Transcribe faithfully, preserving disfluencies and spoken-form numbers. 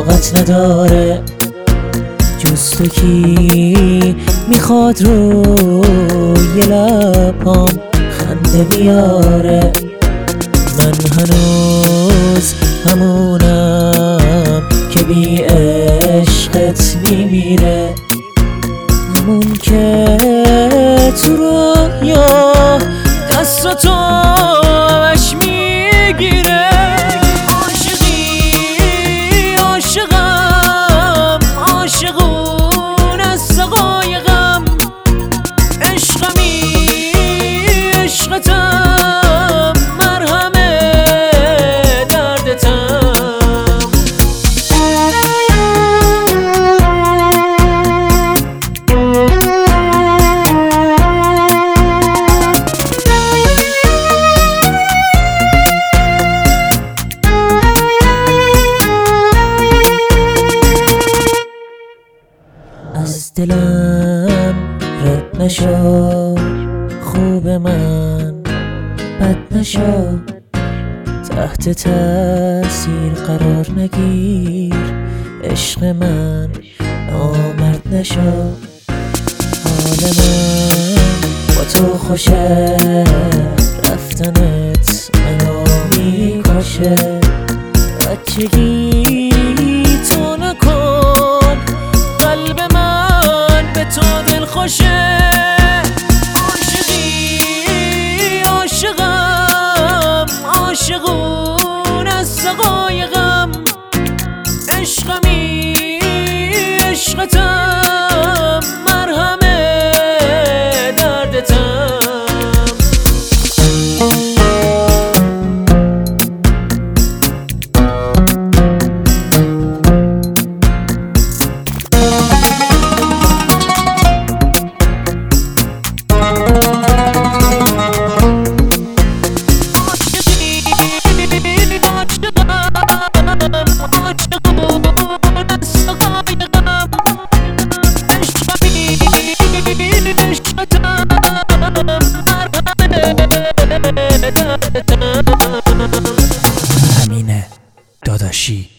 طاقت نداره. جز تو کی میخواد روی لبام خنده بیاره؟ من هنوز همونم که بی عشقت میمیره، همون که تو رویا دستاتو همش میگیره. عاشقی عاشقم، عاشقون از سقای غم، عشقمی عشقتم، مرهم دردتم. از دلم رد نشو، خوب من بد نشو، تحت تاثیر قرار نگیر، عشق من نامرد نشو. حال من با تو خوشه، رفتنت منو میکشه. بچگی تو نکن، قلب من به تو دل خوشه. عاشقی عاشقم، عاشقون از سقای غم، عشقمی عشقتم، مرهم دردتم. همینه داداشی.